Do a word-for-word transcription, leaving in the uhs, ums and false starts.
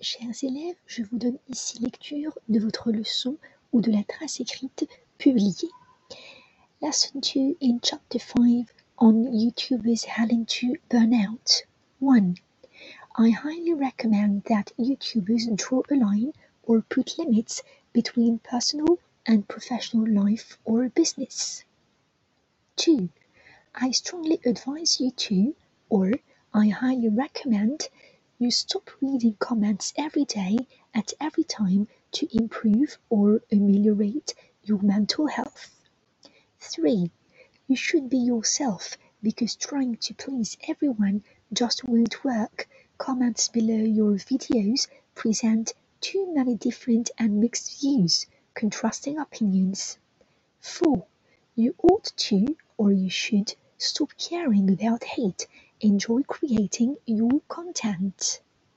Chers élèves, je vous donne ici lecture de votre leçon ou de la trace écrite publiée. Lesson two in Chapter five on YouTubers heading to burnout. one. I highly recommend that YouTubers draw a line or put limits between personal and professional life or business. two. I strongly advise you to, or I highly recommend, you stop reading comments every day at every time to improve or ameliorate your mental health. three. You should be yourself because trying to please everyone just won't work. Comments below your videos present too many different and mixed views, contrasting opinions. four. You ought to, or you should, stop caring without hate. Enjoy creating your content.